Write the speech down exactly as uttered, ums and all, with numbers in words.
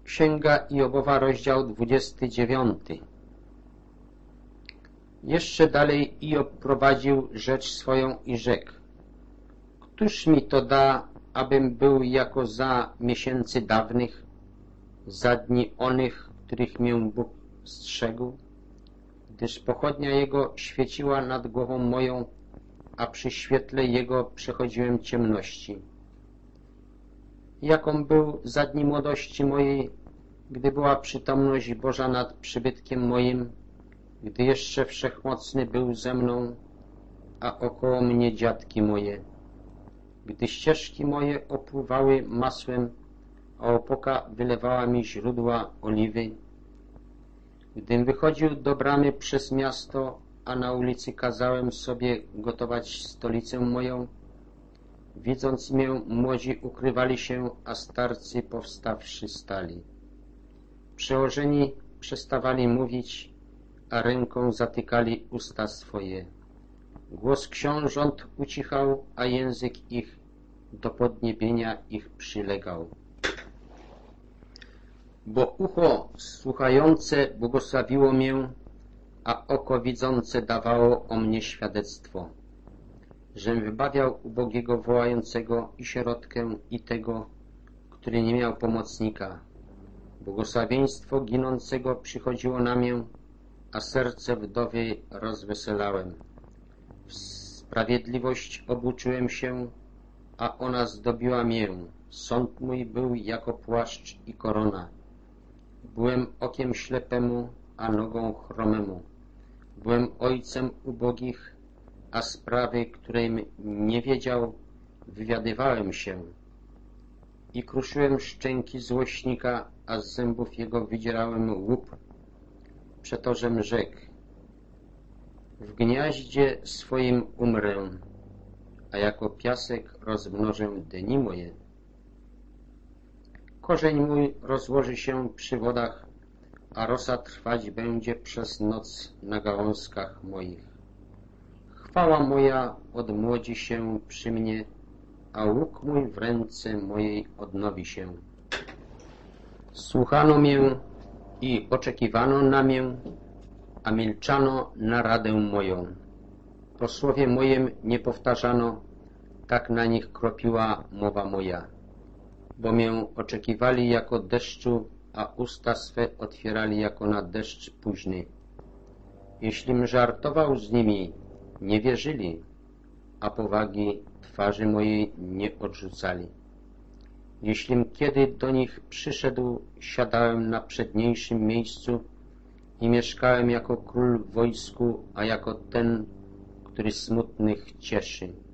Księga Jobowa, rozdział dwudziesty dziewiąty. Jeszcze dalej Job prowadził rzecz swoją i rzekł: Któż mi to da, abym był jako za miesięcy dawnych, za dni onych, których mię Bóg strzegł? Gdyż pochodnia Jego świeciła nad głową moją, a przy świetle Jego przechodziłem ciemności. Jaką był za dni młodości mojej, gdy była przytomność Boża nad przybytkiem moim, gdy jeszcze Wszechmocny był ze mną, a około mnie dziadki moje. Gdy ścieżki moje opływały masłem, a opoka wylewała mi źródła oliwy. Gdym wychodził do bramy przez miasto, a na ulicy kazałem sobie gotować stolicę moją, widząc mię, młodzi ukrywali się, a starcy powstawszy stali. Przełożeni przestawali mówić, a ręką zatykali usta swoje. Głos książąt ucichał, a język ich do podniebienia ich przylegał. Bo ucho słuchające błogosławiło mię, a oko widzące dawało o mnie świadectwo, żem wybawiał ubogiego wołającego i sierotkę i tego, który nie miał pomocnika. Błogosławieństwo ginącego przychodziło na mnie, a serce wdowy rozweselałem. W sprawiedliwość obuczyłem się, a ona zdobiła mię. Sąd mój był jako płaszcz i korona. Byłem okiem ślepemu, a nogą chromemu. Byłem ojcem ubogich, a sprawy, którym nie wiedział, wywiadywałem się. I kruszyłem szczęki złośnika, a z zębów jego wydzierałem łup. Przetożem rzekł: w gniaździe swoim umrę, a jako piasek rozmnożę dni moje. Korzeń mój rozłoży się przy wodach, a rosa trwać będzie przez noc na gałązkach moich. Chwała moja odmłodzi się przy mnie, a łuk mój w ręce mojej odnowi się. Słuchano mię i oczekiwano na mię, a milczano na radę moją. Po słowie mojem nie powtarzano, tak na nich kropiła mowa moja. Bo mię oczekiwali jako deszczu, a usta swe otwierali jako na deszcz późny. Jeślim żartował z nimi, nie wierzyli, a powagi twarzy mojej nie odrzucali. Jeślim kiedy do nich przyszedł, siadałem na przedniejszym miejscu i mieszkałem jako król w wojsku, a jako ten, który smutnych cieszy.